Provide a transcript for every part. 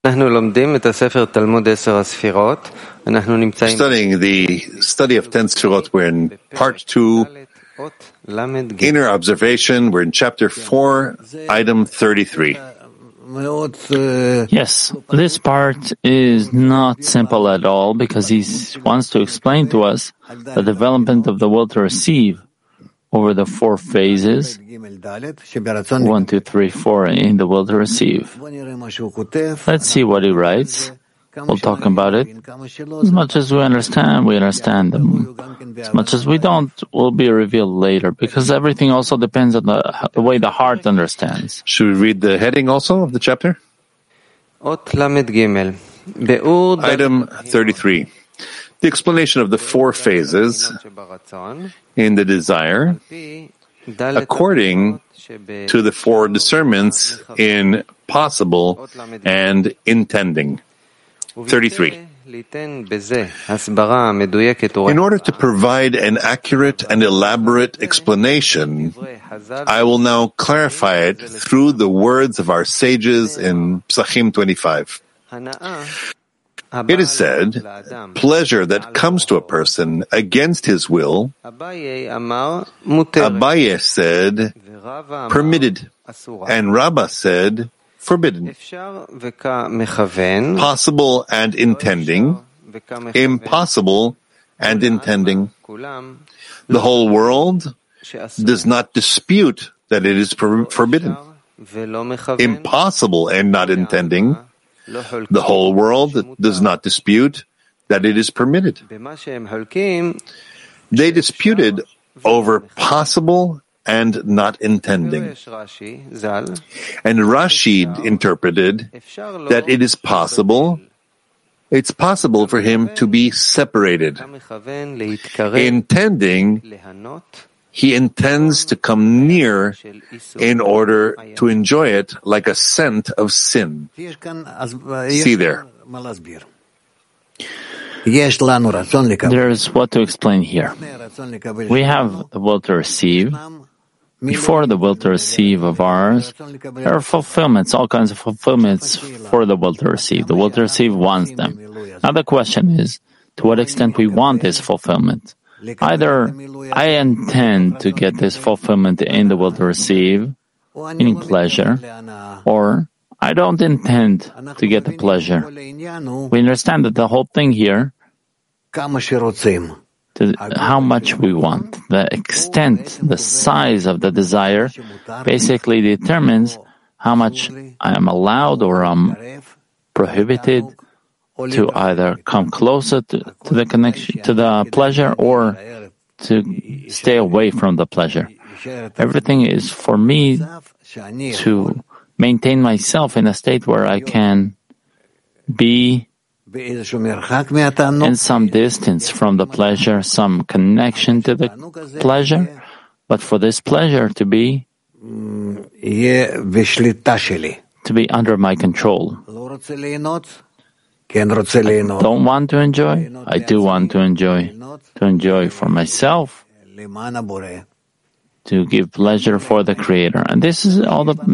We're studying the study of 10 Sefirot. We're in part 2, Inner Observation. We're in chapter 4, item 33. Yes, this part is not simple at all because he wants to explain to us the development of the will to receive over the 4 phases, 1, 2, 3, 4 in the will to receive. Let's see what he writes. We'll talk about it. As much as we understand them. As much as we don't, will be revealed later, because everything also depends on the way the heart understands. Should we read the heading also of the chapter? Item 33. The explanation of the 4 phases in the desire according to the 4 discernments in possible and intending. 33. In order to provide an accurate and elaborate explanation, I will now clarify it through the words of our sages in Psachim 25. It is said, pleasure that comes to a person against his will, Abaye said, permitted, and Rabbah said, forbidden. Possible and intending, impossible and intending. The whole world does not dispute that it is forbidden. Impossible and not intending. The whole world does not dispute that it is permitted. They disputed over possible and not intending. And Rashid interpreted that it is possible. It's possible for him to be separated. Intending, he intends to come near in order to enjoy it like a scent of sin. See there. There's what to explain here. We have the will to receive. Before the will to receive of ours, there are fulfillments, all kinds of fulfillments for the will to receive. The will to receive wants them. Now the question is, to what extent we want this fulfillment? Either I intend to get this fulfillment in the will to receive, meaning pleasure, or I don't intend to get the pleasure. We understand that the whole thing here, how much we want, the extent, the size of the desire, basically determines how much I am allowed or I'm prohibited to either come closer to the connection, to the pleasure, or to stay away from the pleasure. Everything is for me to maintain myself in a state where I can be in some distance from the pleasure, some connection to the pleasure, but for this pleasure to be under my control. I don't want to enjoy. I do want to enjoy for myself, to give pleasure for the Creator. And this is all the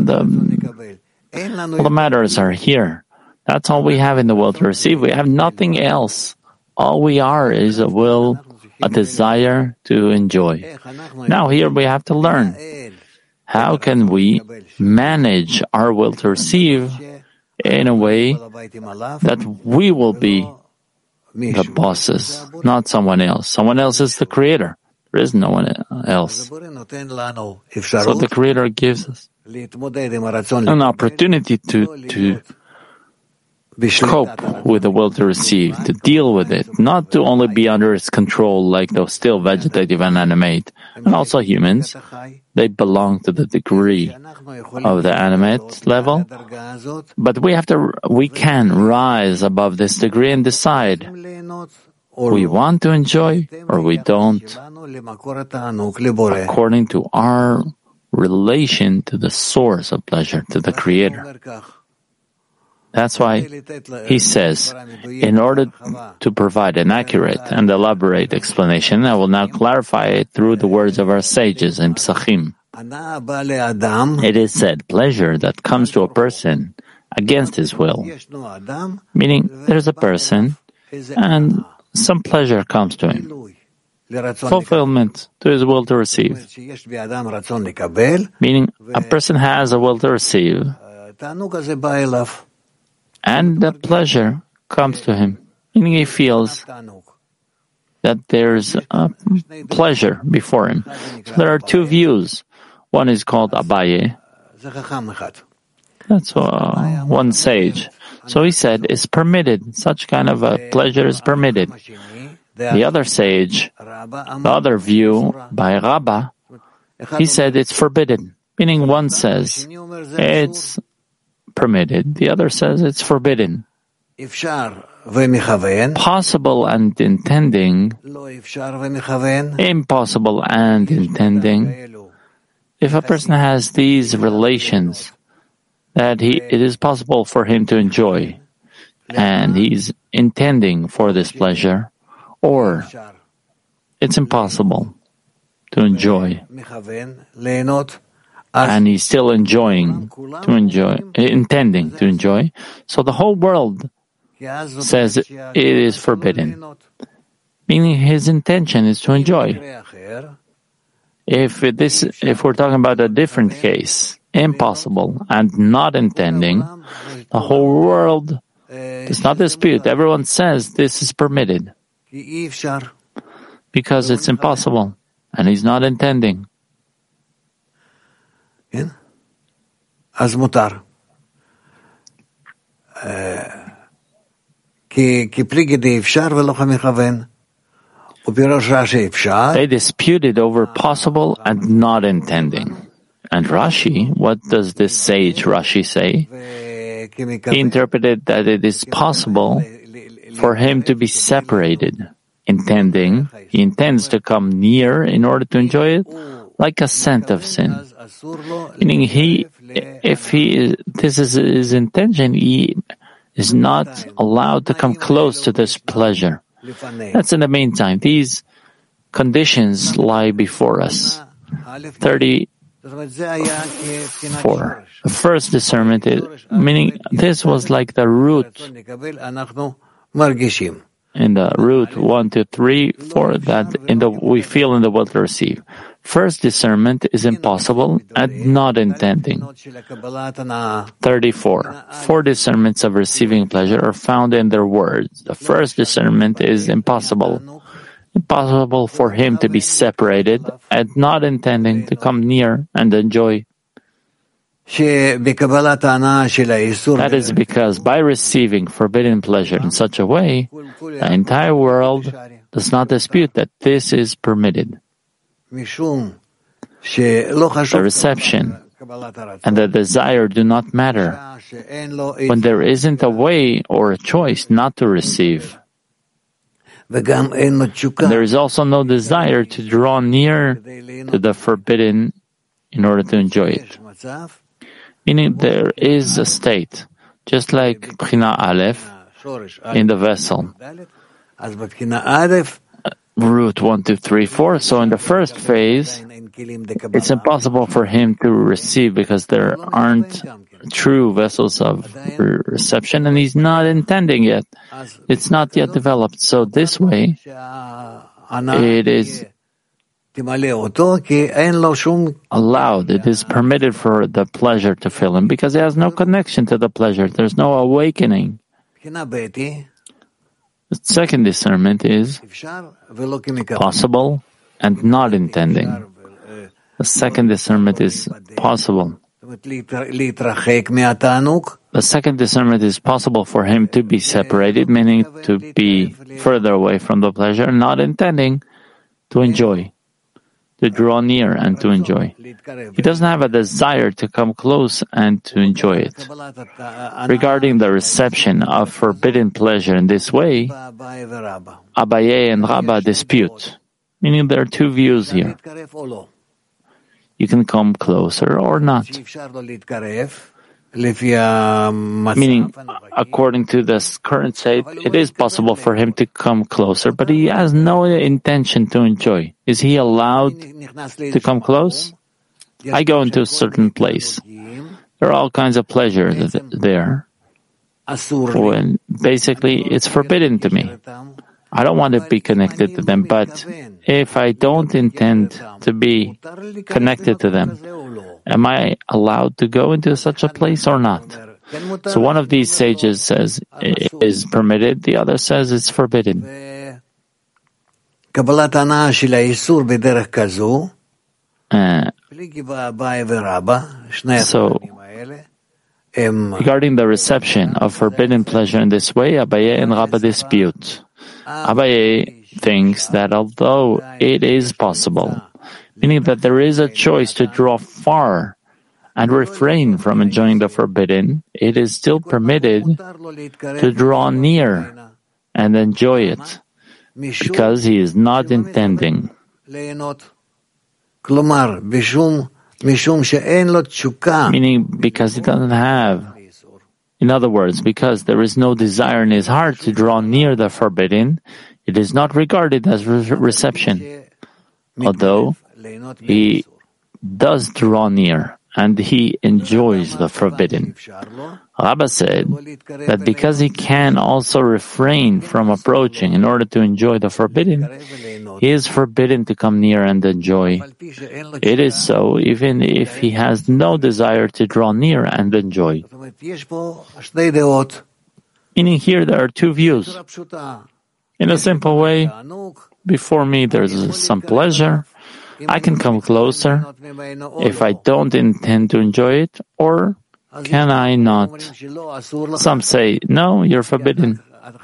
matters are here. That's all we have in the will to receive. We have nothing else. All we are is a will, a desire to enjoy. Now here we have to learn. How can we manage our will to receive in a way that we will be the bosses, not someone else? Someone else is the Creator. There is no one else. So the Creator gives us an opportunity to cope with the will to receive, to deal with it, not to only be under its control like those still vegetative and animate. And also humans, they belong to the degree of the animate level, but we can rise above this degree and decide we want to enjoy or we don't, according to our relation to the source of pleasure, to the Creator. That's why he says, in order to provide an accurate and elaborate explanation, I will now clarify it through the words of our sages in Psachim. It is said, pleasure that comes to a person against his will. Meaning, there's a person, and some pleasure comes to him. Fulfillment to his will to receive. Meaning, a person has a will to receive, and the pleasure comes to him. Meaning, he feels that there's a pleasure before him. So there are two views. One is called Abaye. That's one sage. So he said, it's permitted. Such kind of a pleasure is permitted. The other sage, the other view by Rabbah, he said it's forbidden. Meaning one says it's permitted. The other says it's forbidden. Possible and intending, impossible and intending. If a person has these relations, that it is possible for him to enjoy, and he's intending for this pleasure, or it's impossible to enjoy, and he's still intending to enjoy, so the whole world says it is forbidden, meaning his intention is to enjoy. If we're talking about a different case, impossible and not intending, the whole world does not dispute. Everyone says this is permitted because it's impossible and he's not intending. אז מותר. כי פליגי די אפשר ולא כמכוון. ופירוש רש"י אפשר. They disputed over possible and not intending. And Rashi, what does this sage Rashi say? He interpreted that it is possible for him to be separated. Intending, he intends to come near in order to enjoy it, like a scent of sin. Meaning this is his intention, he is not allowed to come close to this pleasure. That's in the meantime. These conditions lie before us. 34. The first discernment is, meaning this was like the root. In the root 1, 2, 3, 4, that we feel in the will to receive. First discernment is impossible and not intending. 34. 4 discernments of receiving pleasure are found in their words. The first discernment is impossible. Impossible for him to be separated and not intending to come near and enjoy. That is because by receiving forbidden pleasure in such a way, the entire world does not dispute that this is permitted. The reception and the desire do not matter when there isn't a way or a choice not to receive. There is also no desire to draw near to the forbidden in order to enjoy it. Meaning there is a state, just like Bchina Aleph in the vessel. Root 1, 2, 3, 4. So in the first phase, it's impossible for him to receive because there aren't true vessels of reception, and he's not intending yet. It's not yet developed. So this way, it is allowed, it is permitted for the pleasure to fill him because he has no connection to the pleasure. There's no awakening. The second discernment is possible and not intending. The second discernment is possible. The second discernment is possible for him to be separated, meaning to be further away from the pleasure, not intending to enjoy, to draw near and to enjoy. He doesn't have a desire to come close and to enjoy it. Regarding the reception of forbidden pleasure in this way, Abaye and Rabbah dispute, meaning there are two views here. You can come closer or not. Meaning, according to this current state, it is possible for him to come closer, but he has no intention to enjoy. Is he allowed to come close? I go into a certain place. There are all kinds of pleasures there. When basically it's forbidden to me. I don't want to be connected to them, but if I don't intend to be connected to them, am I allowed to go into such a place or not? So one of these sages says it is permitted, the other says it's forbidden. So, regarding the reception of forbidden pleasure in this way, Abaye and Rabba dispute. Abaye thinks that although it is possible, meaning that there is a choice to draw far and refrain from enjoying the forbidden, it is still permitted to draw near and enjoy it, because he is not intending. Meaning because he doesn't have, in other words, because there is no desire in his heart to draw near the forbidden, it is not regarded as reception, although he does draw near and he enjoys the forbidden. Rabba said that because he can also refrain from approaching in order to enjoy the forbidden, he is forbidden to come near and enjoy. It is so even if he has no desire to draw near and enjoy. Meaning here there are two views. In a simple way, before me there's some pleasure. I can come closer if I don't intend to enjoy it, or can I not? Some say, no, you're forbidden.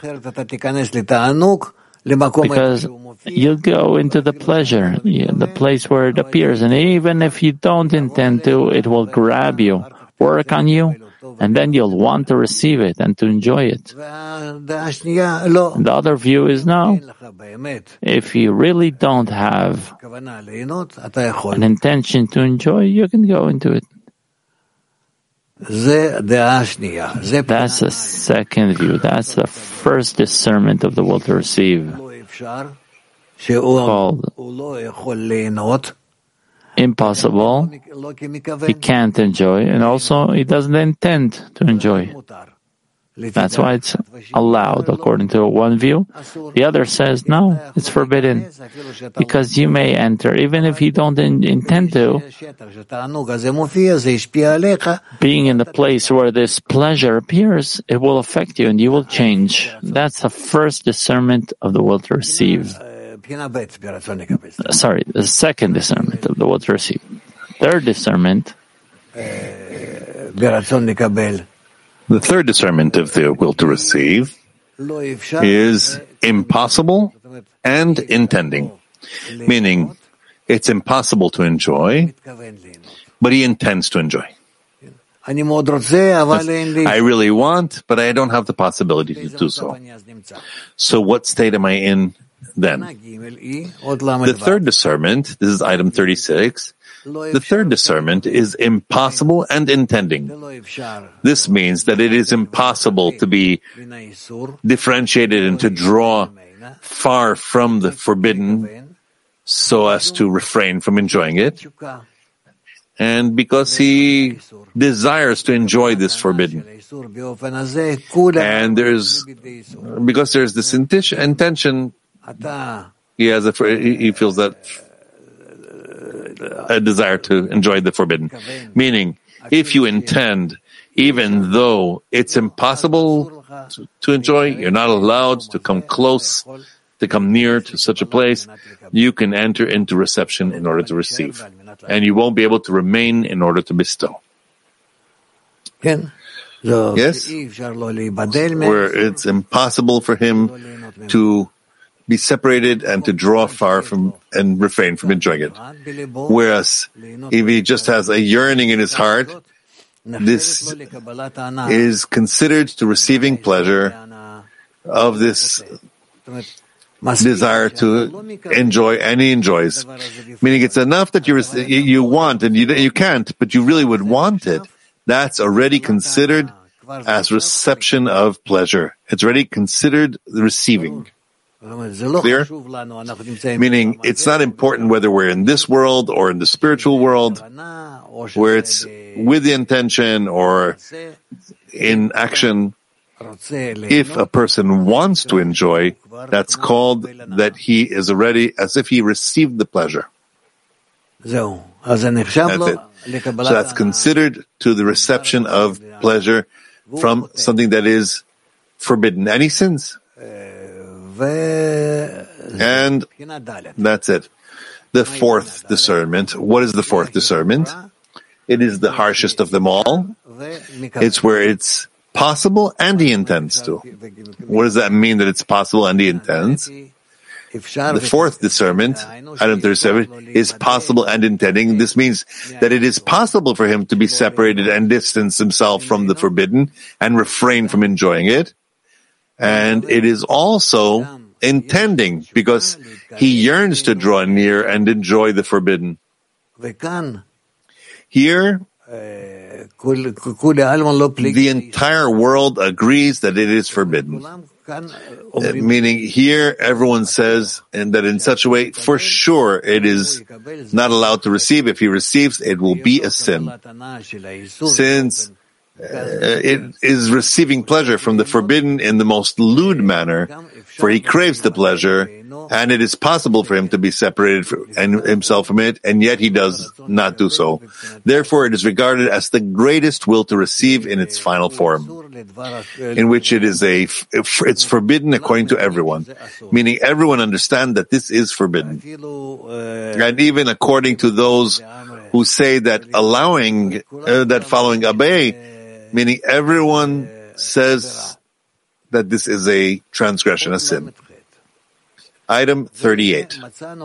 Because you'll go into the pleasure, the place where it appears, and even if you don't intend to, it will grab you, work on you, and then you'll want to receive it and to enjoy it. The other view is no. If you really don't have an intention to enjoy, you can go into it. That's the second view. That's the first discernment of the will to receive, called impossible. He can't enjoy, and also he doesn't intend to enjoy. That's why it's allowed, according to one view. The other says, no, it's forbidden, because you may enter, even if you don't intend to. Being in the place where this pleasure appears, it will affect you and you will change. That's the first discernment of the will to receive. The second discernment of the will to receive. Third discernment. The third discernment of the will to receive is impossible and intending, meaning it's impossible to enjoy, but he intends to enjoy. I really want, but I don't have the possibility to do so. So what state am I in then? The third discernment, this is item 36, the third discernment is impossible and intending. This means that it is impossible to be differentiated and to draw far from the forbidden so as to refrain from enjoying it. And because he desires to enjoy this forbidden. And because there's this intention, he feels that a desire to enjoy the forbidden. Meaning, if you intend, even though it's impossible to enjoy, you're not allowed to come close, to come near to such a place, you can enter into reception in order to receive. And you won't be able to remain in order to bestow. Yes? Where it's impossible for him to be separated and to draw far from and refrain from enjoying it. Whereas if he just has a yearning in his heart, this is considered to receiving pleasure of this desire to enjoy, and he enjoys. Meaning it's enough that you want and you can't, but you really would want it. That's already considered as reception of pleasure. It's already considered receiving. Clear? Meaning, it's not important whether we're in this world or in the spiritual world, where it's with the intention or in action. If a person wants to enjoy, that's called that he is already as if he received the pleasure. That's it. So that's considered to the reception of pleasure from something that is forbidden. And he sins. And that's it. The fourth discernment. What is the fourth discernment? It is the harshest of them all. It's where it's possible and he intends to. What does that mean that it's possible and he intends? The fourth discernment, item 37, is possible and intending. This means that it is possible for him to be separated and distance himself from the forbidden and refrain from enjoying it. And it is also intending because he yearns to draw near and enjoy the forbidden. Here, the entire world agrees that it is forbidden. Meaning here everyone says, and that in such a way, for sure it is not allowed to receive. If he receives, it will be a sin. Since it is receiving pleasure from the forbidden in the most lewd manner, for he craves the pleasure, and it is possible for him to be separated and himself from it, and yet he does not do so. Therefore, it is regarded as the greatest will to receive in its final form, in which it's forbidden according to everyone, meaning everyone understands that this is forbidden. And even according to those who say that allowing, that following Abai, meaning everyone says that this is a transgression, a sin. Item 38.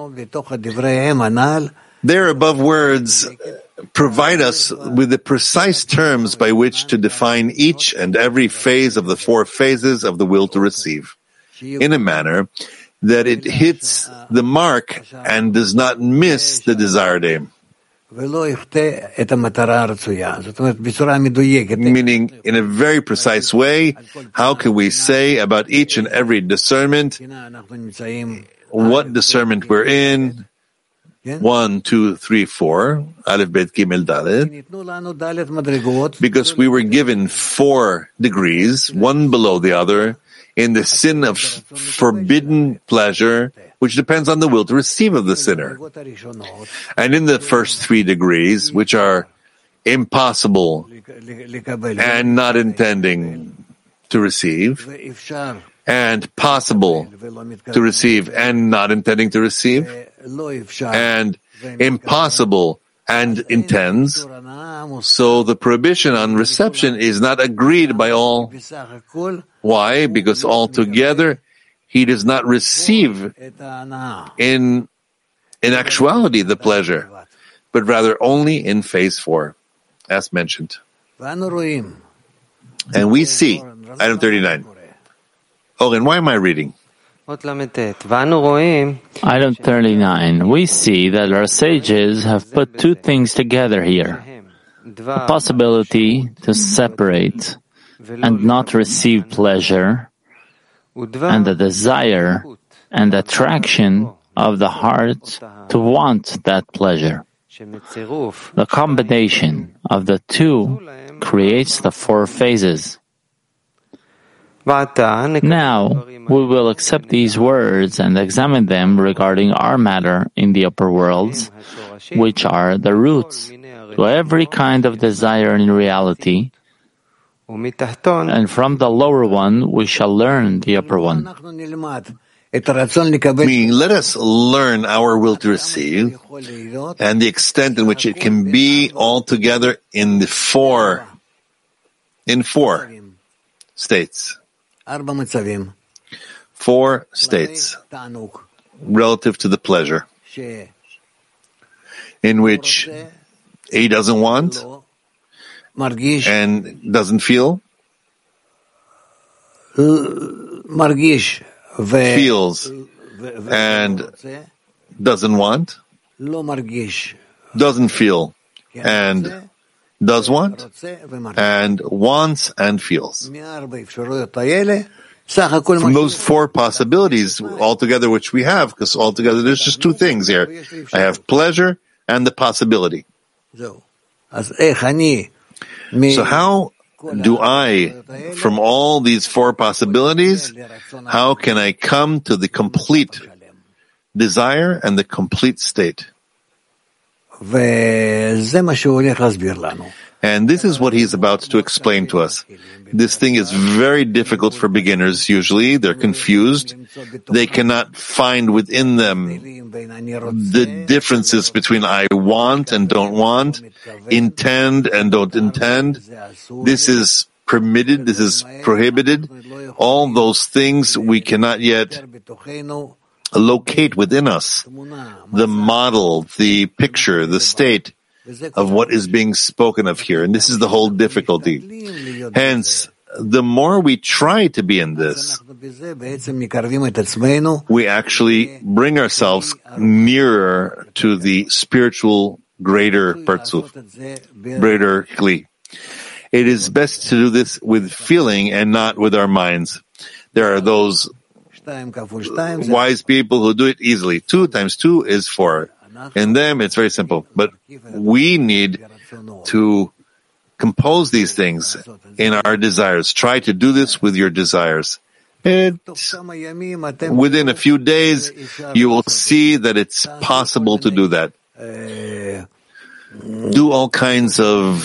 Their above words provide us with the precise terms by which to define each and every phase of the four phases of the will to receive, in a manner that it hits the mark and does not miss the desired aim. Meaning, in a very precise way, how can we say about each and every discernment, what discernment we're in, 1, 2, 3, 4, Aleph, Bet, Gimel, Dalet, because we were given 4 degrees, one below the other, in the sin of forbidden pleasure, which depends on the will to receive of the sinner. And in the first 3 degrees, which are impossible and not intending to receive, and possible to receive and not intending to receive, and impossible and intends, so the prohibition on reception is not agreed by all. Why? Because altogether he does not receive in actuality the pleasure, but rather only in phase 4, as mentioned. And we see, item 39. Oh, and why am I reading? Item 39. We see that our sages have put 2 things together here. The possibility to separate and not receive pleasure, and the desire and attraction of the heart to want that pleasure. The combination of the 2 creates the 4 phases. Now, we will accept these words and examine them regarding our matter in the upper worlds, which are the roots to every kind of desire in reality, and from the lower one we shall learn the upper one. Meaning, let us learn our will to receive and the extent in which it can be altogether in 4 states. 4 states relative to the pleasure, in which he doesn't want and doesn't feel, feels and doesn't want, doesn't feel and does want, and wants and feels. From those four possibilities altogether which we have, because altogether there's just two things here. I have pleasure and the possibility. So how do I, from all these four possibilities, how can I come to the complete desire and the complete state? And this is what he's about to explain to us. This thing is very difficult for beginners usually. They're confused. They cannot find within them the differences between I want and don't want, intend and don't intend. This is permitted, this is prohibited. All those things we cannot yet locate within us. The model, the picture, the state of what is being spoken of here. And this is the whole difficulty. Hence, the more we try to be in this, we actually bring ourselves nearer to the spiritual greater Partzuf, greater Kli. It is best to do this with feeling and not with our minds. There are those wise people who do it easily. 2 times 2 is 4. In them, it's very simple. But we need to compose these things in our desires. Try to do this with your desires. Within a few days, you will see that it's possible to do that. Do all kinds of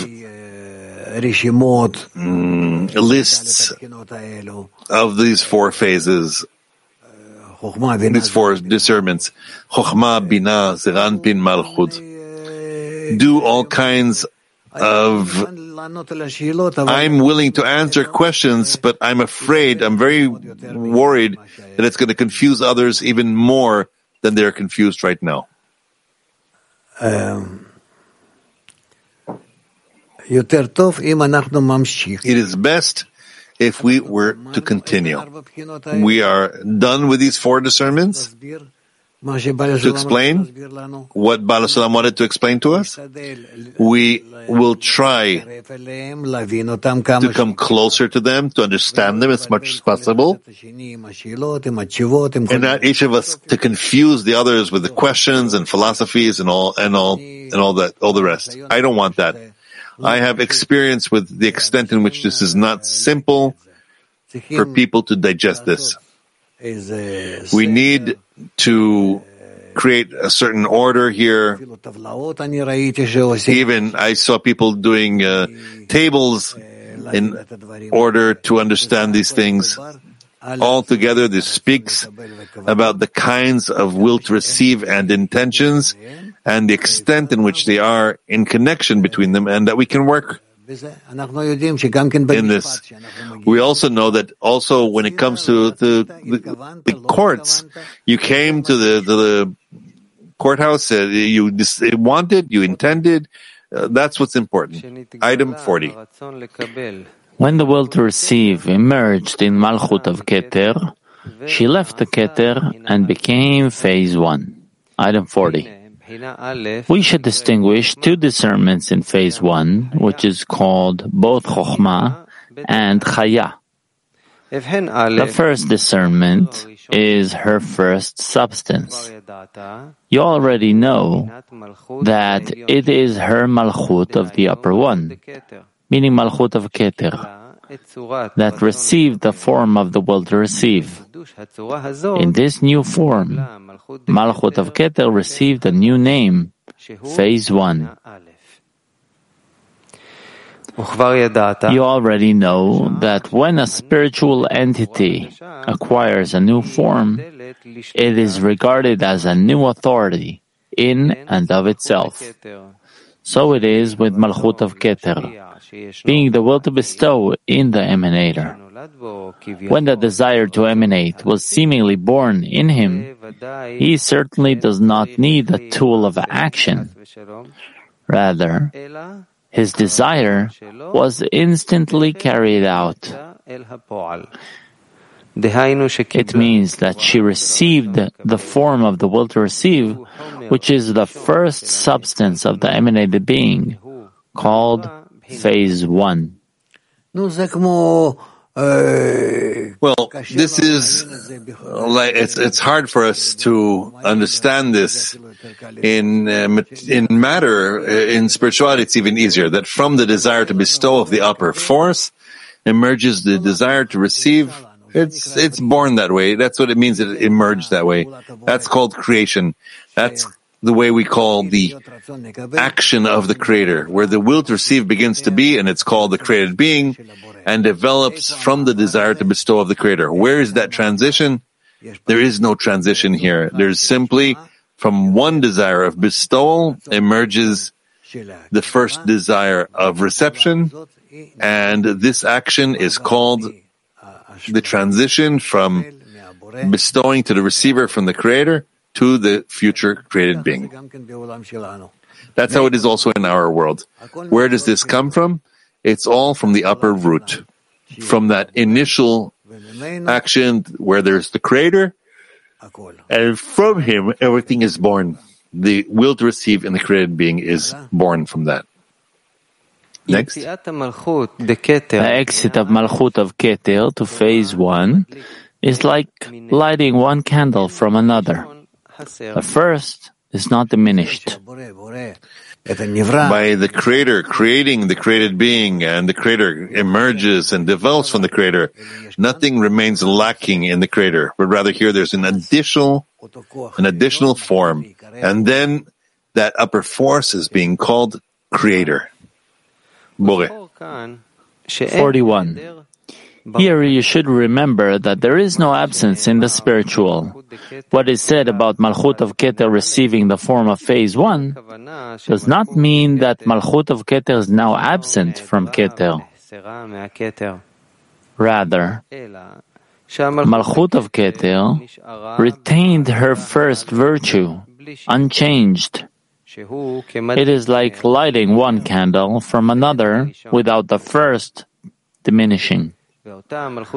lists of these 4 phases. These 4 discernments. Chokhmah, Binah, Zeir Anpin, Malchut. Do all kinds of... I'm willing to answer questions, but I'm afraid, I'm very worried that it's going to confuse others even more than they're confused right now. It is best if we were to continue. We are done with these 4 discernments. To explain what Baal HaSulam wanted to explain to us, we will try to come closer to them, to understand them as much as possible, and not each of us to confuse the others with the questions and philosophies and all the rest. I don't want that. I have experience with the extent in which this is not simple for people to digest this. We need to create a certain order here. Even I saw people doing tables in order to understand these things. Altogether, this speaks about the kinds of will to receive and intentions and the extent in which they are in connection between them, and that we can work in this. We also know that also when it comes to the courts, you came to the courthouse, you wanted, you intended, that's what's important. Item 40. When the will to receive emerged in Malchut of Keter, she left the Keter and became phase 1. Item 40. We should distinguish 2 discernments in phase 1, which is called both Chokhmah and Chaya. The first discernment is her first substance. You already know that it is her Malchut of the upper one, meaning Malchut of Keter, that received the form of the will to receive. In this new form, Malchut of Keter received a new name, phase 1. You already know that when a spiritual entity acquires a new form, it is regarded as a new authority in and of itself. So it is with Malchut of Keter, being the will to bestow in the emanator. When the desire to emanate was seemingly born in him, he certainly does not need a tool of action. Rather, his desire was instantly carried out. It means that she received the form of the will to receive, which is the first substance of the emanated being, called phase 1. Well, Well, this is like it's hard for us to understand this in matter. In spirituality, it's even easier. That from the desire to bestow of the upper force emerges the desire to receive. It's born that way. That's what it means that it emerged that way. That's called creation. That's the way we call the action of the Creator, where the will to receive begins to be, and it's called the created being, and develops from the desire to bestow of the Creator. Where is that transition? There is no transition here. There's simply, from one desire of bestowal emerges the first desire of reception, and this action is called the transition from bestowing to the receiver from the Creator to the future created being. That's how it is also in our world. Where does this come from? It's all from the upper root, from that initial action where there's the Creator, and from him everything is born. The will to receive in the created being is born from that. Next. The exit of Malchut of Keter to phase 1 is like lighting one candle from another. The first is not diminished. By the Creator creating the created being, and the Creator emerges and develops from the Creator, nothing remains lacking in the Creator, but rather here there's an additional form, and then that upper force is being called Creator. 41. Here you should remember that there is no absence in the spiritual. What is said about Malchut of Keter receiving the form of phase 1 does not mean that Malchut of Keter is now absent from Keter. Rather, Malchut of Keter retained her first virtue, unchanged. It is like lighting one candle from another without the first diminishing. That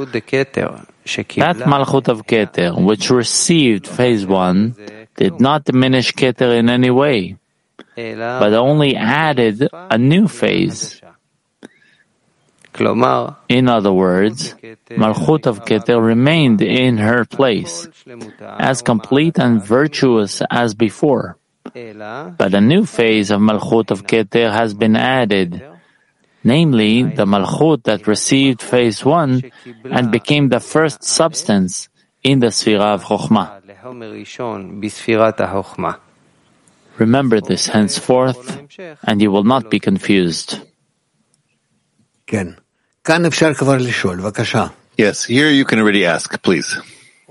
Malchut of Keter, which received phase 1, did not diminish Keter in any way, but only added a new phase. In other words, Malchut of Keter remained in her place, as complete and virtuous as before. But a new phase of Malchut of Keter has been added, namely the Malchut that received phase 1 and became the first substance in the Sfira of Chokhmah. Remember this henceforth, and you will not be confused. Yes, here you can already ask, please.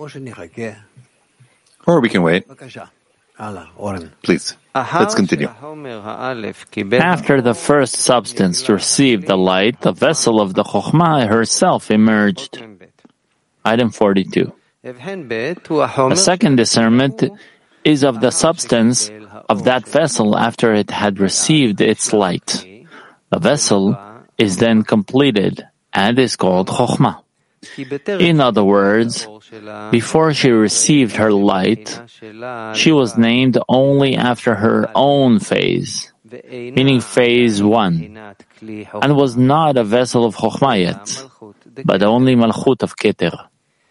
Or we can wait. Please, let's continue. After the first substance received the light, the vessel of the Chokhmah herself emerged. Item 42. A second discernment is of the substance of that vessel after it had received its light. The vessel is then completed and is called Chokhmah. In other words, before she received her light, she was named only after her own phase, meaning phase 1, and was not a vessel of Chokhmah yet, but only Malchut of Keter.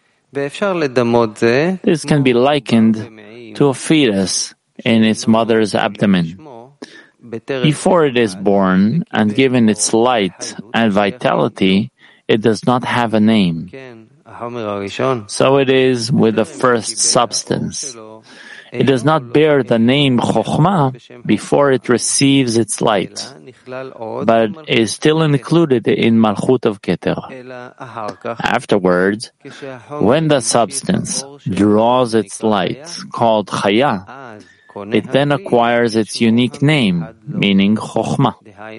This can be likened to a fetus in its mother's abdomen. Before it is born and given its light and vitality, it does not have a name. So it is with the first substance. It does not bear the name Chokhmah before it receives its light, but is still included in Malchut of Keter. Afterwards, when the substance draws its light, called Chaya, it then acquires its unique name, meaning Chokhmah.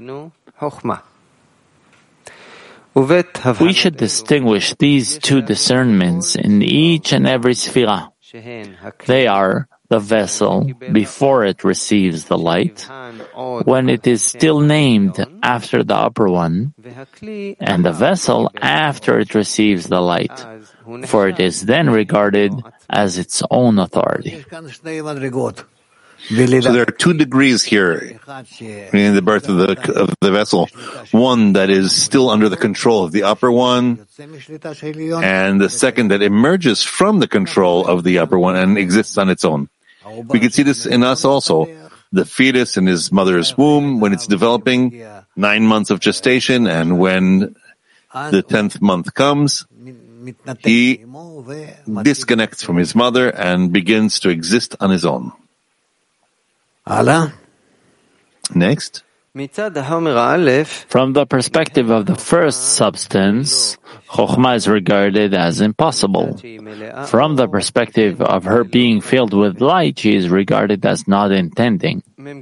We should distinguish these two discernments in each and every Sfira. They are the vessel before it receives the light, when it is still named after the upper one, and the vessel after it receives the light, for it is then regarded as its own authority. So there are two degrees here in the birth of the vessel. One that is still under the control of the upper one, and the second that emerges from the control of the upper one and exists on its own. We can see this in us also. The fetus in his mother's womb, when it's developing, 9 months of gestation, and when the 10th month comes, he disconnects from his mother and begins to exist on his own. Next. From the perspective of the first substance, Chokhmah is regarded as impossible. From the perspective of her being filled with light, she is regarded as not intending.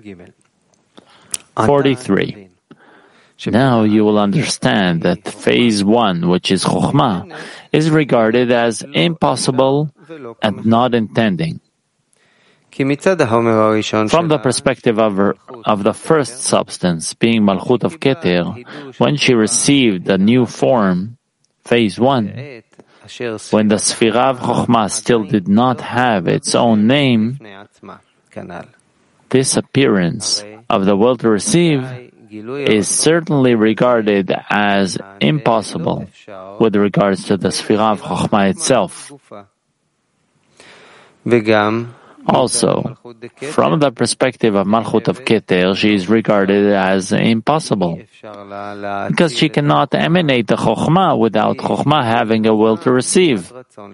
43. Now you will understand that phase 1, which is Chokhmah, is regarded as impossible and not intending. From the perspective of the first substance, being Malchut of Keter, when she received the new form, phase 1, when the Sphira of Chokhmah still did not have its own name, this appearance of the will to receive is certainly regarded as impossible with regards to the Sphira of Chokhmah itself. Also, from the perspective of Malchut of Keter, she is regarded as impossible, because she cannot emanate the Chokhmah without Chokhmah having a will to receive.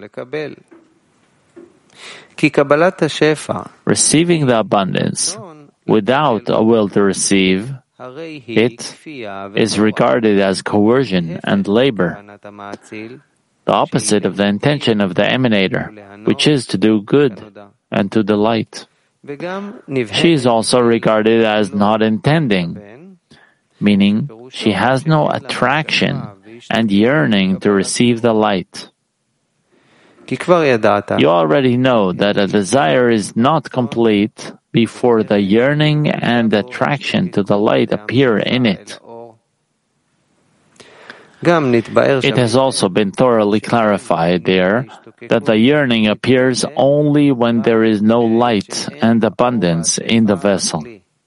Receiving the abundance without a will to receive it is regarded as coercion and labor, the opposite of the intention of the emanator, which is to do good and to delight. She is also regarded as not intending, meaning she has no attraction and yearning to receive the light. You already know that a desire is not complete before the yearning and attraction to the light appear in it. It has also been thoroughly clarified there that the yearning appears only when there is no light and abundance in the vessel,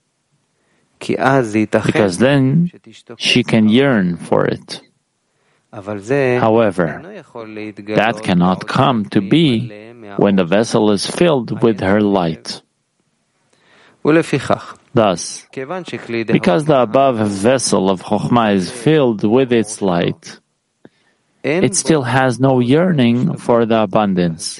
because then she can yearn for it. However, that cannot come to be when the vessel is filled with her light. Thus, because the above vessel of Chokhmah is filled with its light, it still has no yearning for the abundance.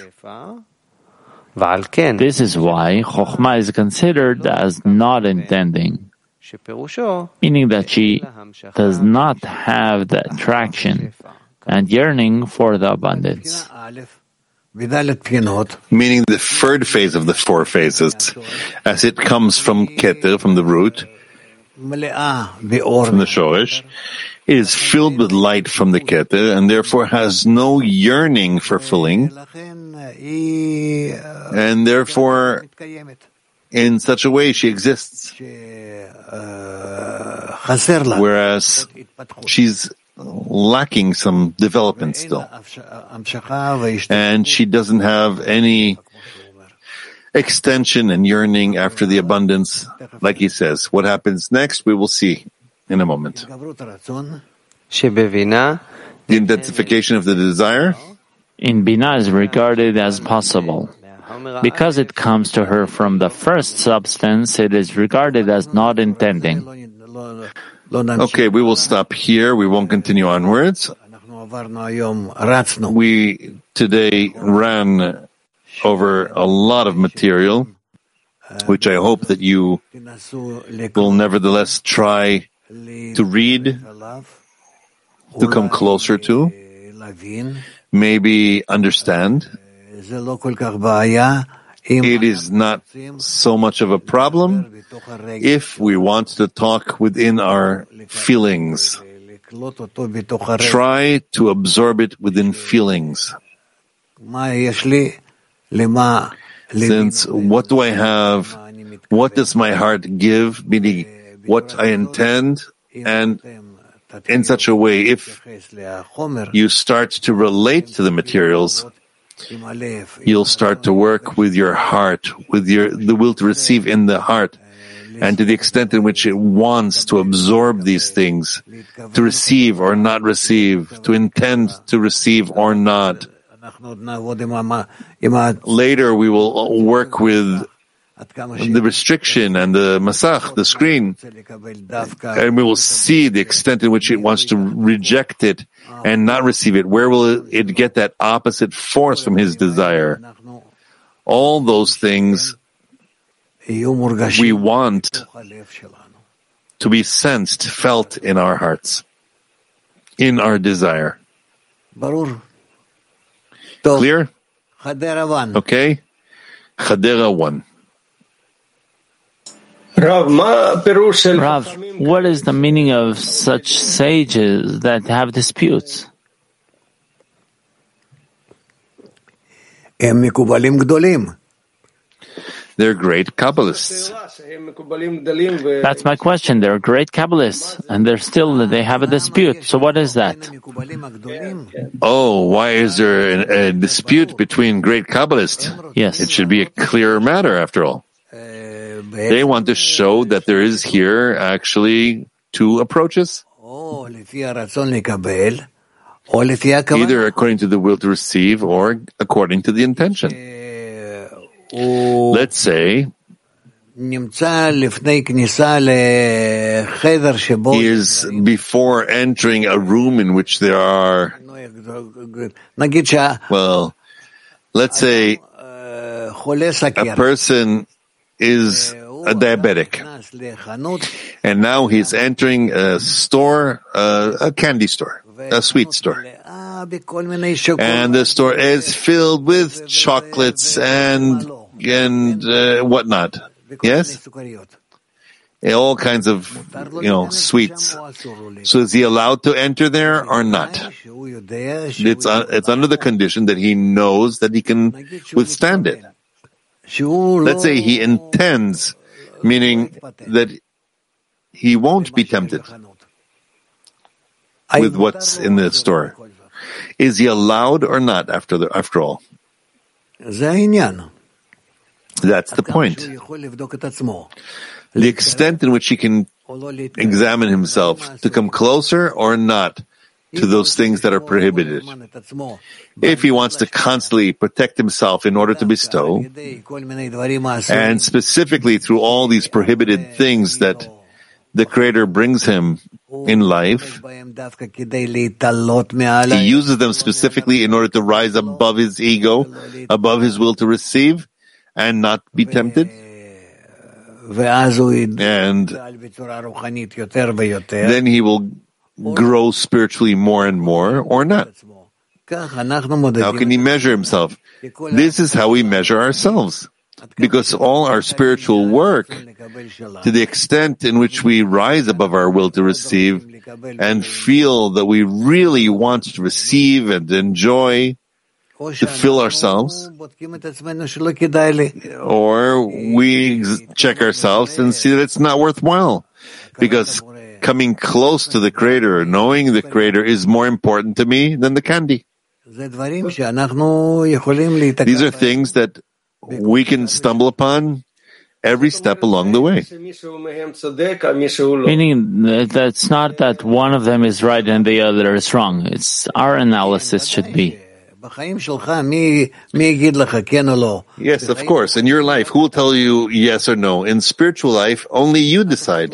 This is why Chokhmah is considered as not intending, meaning that she does not have the attraction and yearning for the abundance. Meaning the third phase of the 4 phases, as it comes from Keter, from the root, from the Shoresh, is filled with light from the Keter, and therefore has no yearning for filling, and therefore, in such a way, she exists. Whereas she's lacking some development still. And she doesn't have any extension and yearning after the abundance, like he says. What happens next, we will see in a moment. The intensification of the desire in Binah is regarded as possible. Because it comes to her from the first substance, it is regarded as not intending. Okay, we will stop here. We won't continue onwards. We today ran over a lot of material, which I hope that you will nevertheless try to read, to come closer to, maybe understand. It is not so much of a problem if we want to talk within our feelings. Try to absorb it within feelings. Since what do I have? What does my heart give? Meaning what I intend. And in such a way, if you start to relate to the materials You'll start to work with your heart, with the will to receive in the heart, and to the extent in which it wants to absorb these things, to receive or not receive, to intend to receive or not. Later we will work with the restriction and the masach, the screen, and we will see the extent in which it wants to reject it and not receive it. Where will it get that opposite force from his desire? All those things we want to be sensed, felt in our hearts, in our desire. Clear? Okay? Chadera 1. Rav, what is the meaning of such sages that have disputes? They're great Kabbalists. That's my question. They're great Kabbalists, and they have a dispute. So what is that? Oh, why is there a dispute between great Kabbalists? Yes. It should be a clearer matter, after all. They want to show that there is here actually two approaches. Either according to the will to receive or according to the intention. Let's say he is before entering a room in which there are, let's say a person is a diabetic, and now he's entering a store, a candy store, a sweet store. And the store is filled with chocolates and whatnot. Yes? All kinds of, sweets. So is he allowed to enter there or not? It's under the condition that he knows that he can withstand it. Let's say he intends, meaning that he won't be tempted with what's in the store. Is he allowed or not after all? That's the point. The extent in which he can examine himself to come closer or not to those things that are prohibited. If he wants to constantly protect himself in order to bestow, and specifically through all these prohibited things that the Creator brings him in life, he uses them specifically in order to rise above his ego, above his will to receive, and not be tempted. And then he will grow spiritually more and more, or not. How can he measure himself? This is how we measure ourselves. Because all our spiritual work, to the extent in which we rise above our will to receive and feel that we really want to receive and enjoy, to fill ourselves, or we check ourselves and see that it's not worthwhile. Because coming close to the Creator, knowing the Creator is more important to me than the candy. These are things that we can stumble upon every step along the way. Meaning that's not that one of them is right and the other is wrong. It's our analysis should be. Yes, of course. In your life, who will tell you yes or no? In spiritual life, only you decide.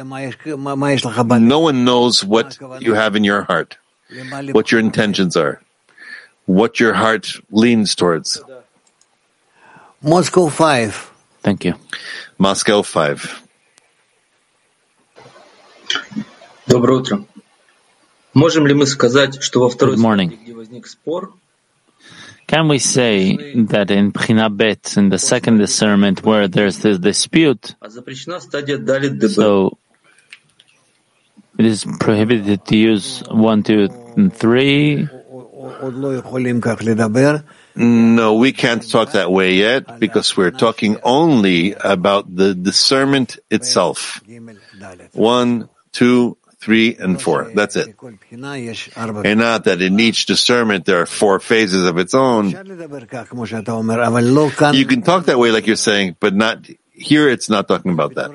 No one knows what you have in your heart, what your intentions are, what your heart leans towards. Moscow 5. Thank you. Moscow 5. Доброе утро. Можем ли мы сказать, что во второй стадии, где возник спор, can we say that in Bchina Bet, in the second discernment, where there's this dispute, so it is prohibited to use 1, 2, and 3? No, we can't talk that way yet, because we're talking only about the discernment itself. 1, 2, 3, and 4. That's it. And not that in each discernment there are 4 phases of its own. You can talk that way like you're saying, but not here it's not talking about that.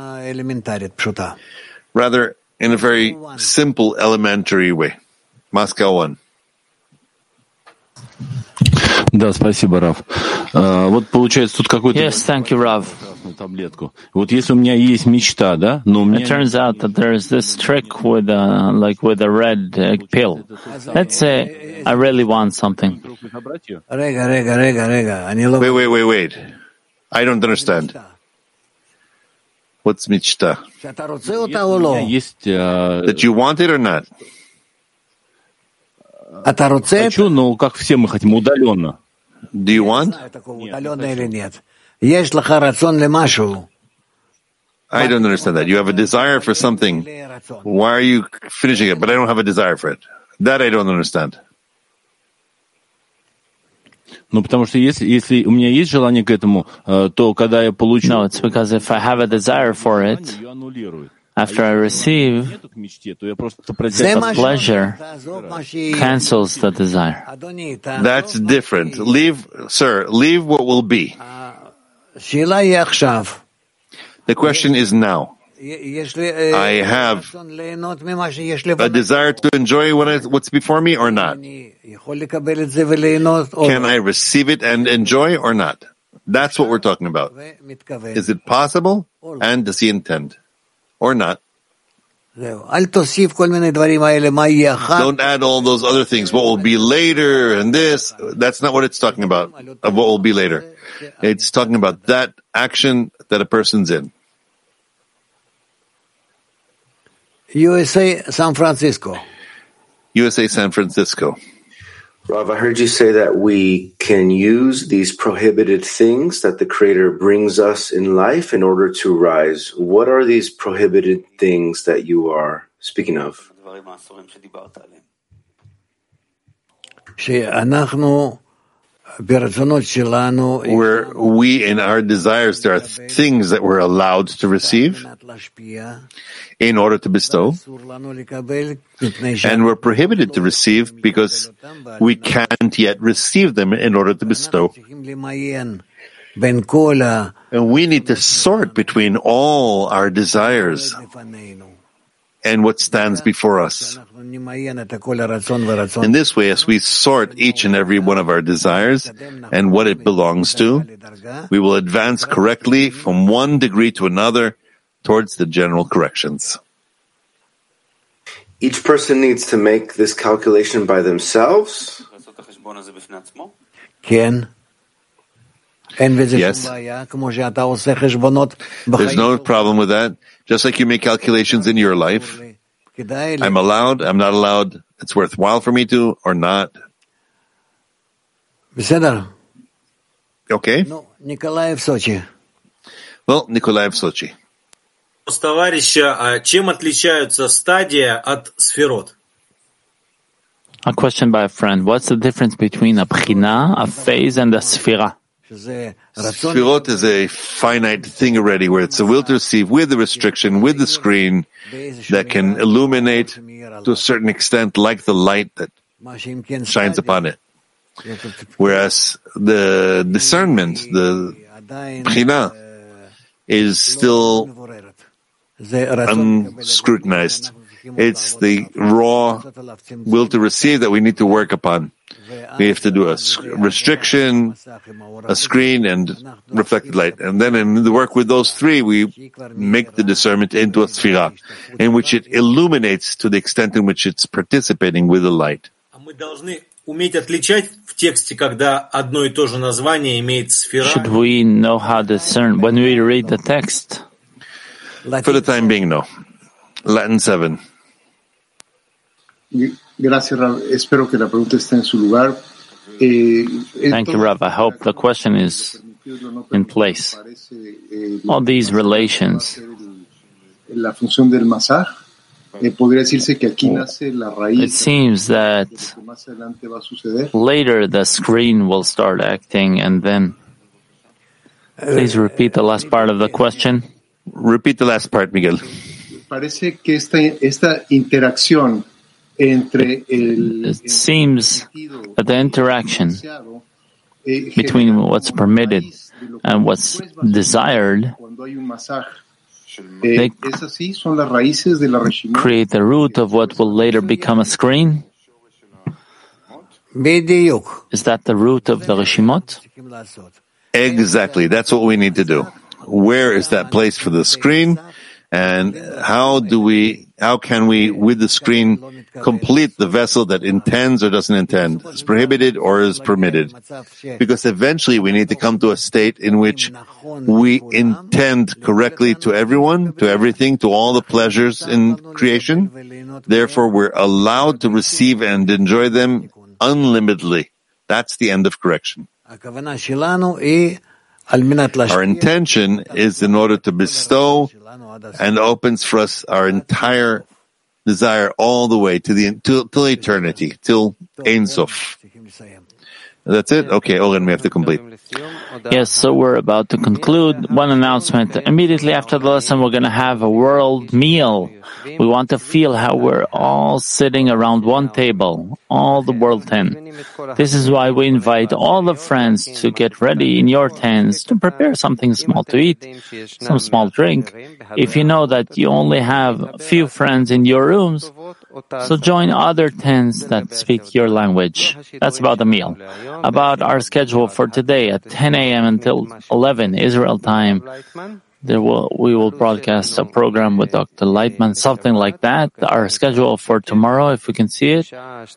Rather, in a very simple, elementary way. Moscow 1. Да, спасибо, Рав. Вот получается тут какой-то... Yes, thank you, Rav. Таблетку. Вот если у меня есть мечта, да, но у меня... It turns out that there's this trick with a red pill. Let's say I really want something. Wait. I don't understand. What's mitzvah? That you want it or not? Хочу, но как все мы хотим, удаленно. Do you want? I don't understand that. You have a desire for something. Why are you finishing it? But I don't have a desire for it. That I don't understand. Ну, потому что если у меня есть желание к этому, то когда я получу... No, it's because if I have a desire for it, after I receive, the pleasure cancels the desire. That's different. Leave what will be. The question is now. I have a desire to enjoy what's before me or not? Can I receive it and enjoy or not? That's what we're talking about. Is it possible? And does he intend? Or not? Don't add all those other things. What will be later and this. That's not what it's talking about, of what will be later. It's talking about that action that a person's in. USA, San Francisco. USA, San Francisco. Rav, I heard you say that we can use these prohibited things that the Creator brings us in life in order to rise. What are these prohibited things that you are speaking of? Where we, in our desires, there are things that we're allowed to receive in order to bestow, and we're prohibited to receive because we can't yet receive them in order to bestow. And we need to sort between all our desires and what stands before us. In this way, as we sort each and every one of our desires and what it belongs to, we will advance correctly from one degree to another towards the general corrections. Each person needs to make this calculation by themselves? Yes. There's no problem with that. Just like you make calculations in your life. I'm allowed, I'm not allowed, it's worthwhile for me to, or not. Okay? Well, Nikolaev, Sochi. Товарища, чем отличаются стадия от сферот? A question by a friend. What's the difference between a bchina, a phase, and a sfira? Sfirot is a finite thing already, where it's a will to receive with the restriction, with the screen that can illuminate to a certain extent like the light that shines upon it. Whereas the discernment, the bchina, is still unscrutinized. It's the raw will to receive that we need to work upon. We have to do a restriction, a screen, and reflected light. And then in the work with those three, we make the discernment into a sfira, in which it illuminates to the extent in which it's participating with the light. Should we know how to discern when we read the text? For the time being, no. Latin 7. Gracias, Rav. Espero que la pregunta esté en su lugar. Thank you, Rav. I hope the question is in place. All these relations. La función del masaj. Podría decirse que aquí nace la raíz. It seems that later the screen will start acting, and then. Please repeat the last part of the question. Repeat the last part, Miguel. parece que esta interacción entre it seems that the interaction between what's permitted and what's desired, they create the root of what will later become a screen. Is that the root of the Reshimot? Exactly. That's what we need to do. Where is that place for the screen? And how can we, with the screen, complete the vessel that intends or doesn't intend, is prohibited or is permitted? Because eventually we need to come to a state in which we intend correctly to everyone, to everything, to all the pleasures in creation. Therefore, we're allowed to receive and enjoy them unlimitedly. That's the end of correction. Our intention is in order to bestow and opens for us our entire desire all the way to till eternity, till Ein Sof. That's it? Okay, Oren, we have to complete. Yes, so we're about to conclude. One announcement. Immediately after the lesson, we're going to have a world meal. We want to feel how we're all sitting around one table, all the world 10. This is why we invite all the friends to get ready in your tents to prepare something small to eat, some small drink. If you know that you only have a few friends in your rooms, so join other tents that speak your language. That's about the meal. About our schedule for today at 10 a.m. until 11 Israel time, we will broadcast a program with Dr. Lightman, something like that. Our schedule for tomorrow, if we can see it, at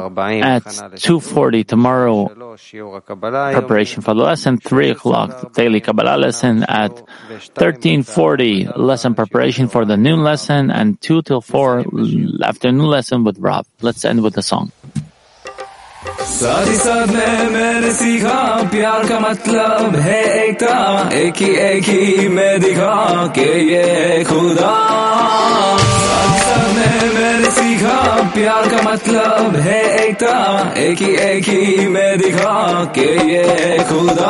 2:40 tomorrow, preparation for the lesson, 3 o'clock, the daily Kabbalah lesson, at 13:40, lesson preparation for the noon lesson, and 2 till 4, afternoon lesson with Rob. Let's end with a song. साथ ही साथ में मैंने सीखा प्यार का मतलब है एकता एक ही मैं दिखा के ये खुदा साथ ही साथ में मैंने सीखा प्यार का मतलब है एकता एक ही मैं दिखा के ये खुदा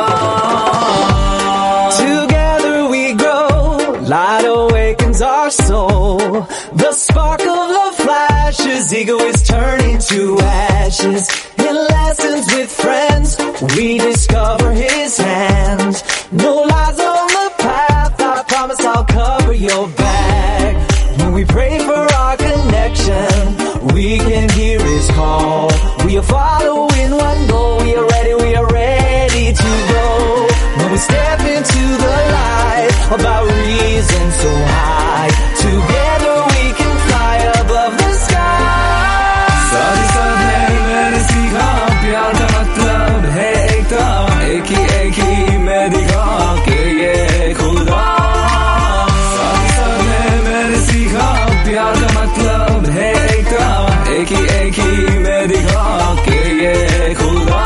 Together we grow, light awakens our soul. The spark of love flashes, ego is turning to ashes. In lessons with friends, we discover His hand. No lies on the path, I promise I'll cover your back. When we pray for our connection, we can hear His call. We are following one goal, we are ready to go. When we step into the light, about reason so high, together we can fly above the sky. साथ ही साथ मैंने सीखा प्यार का मतलब है एकता एक ही मैं दिखा के ये खुदा साथ ही साथ मैंने सीखा प्यार का मतलब है एकता एक ही मैं दिखा के ये खुदा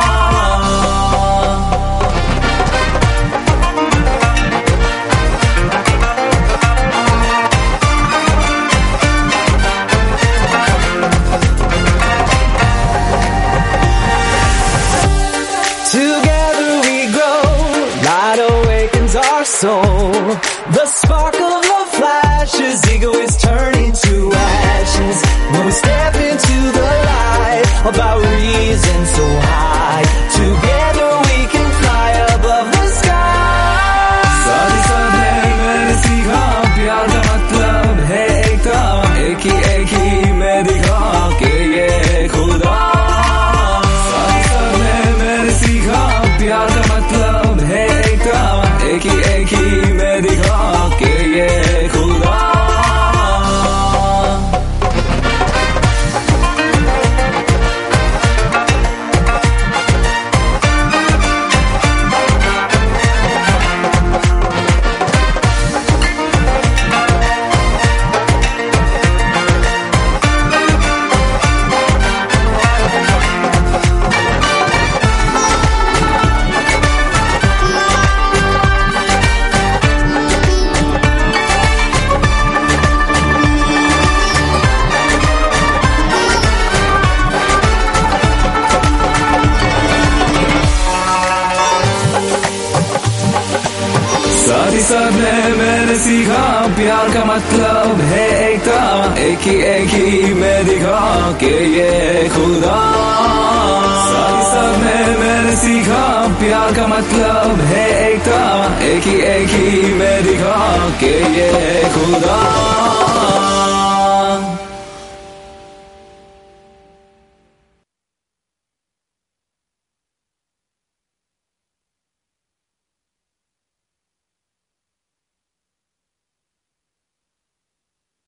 soul. The spark of love flashes, ego is turning to ashes. When we step into the light, about reason so high, together we can fly above the sky. साथ ही साथ मैंने सीखा प्यार का मतलब है एकता एक ही मैं दिखा के ये खुदा साथ ही साथ मैंने सीखा प्यार का मतलब है एकता एक ही मैं दिखा के ये खुदा सीखा प्यार का मतलब है एकता, एक ही में दिखा के ये खुदा। साथ साथ में मैंने सीखा प्यार का मतलब है एकता, एक ही में दिखा के ये खुदा।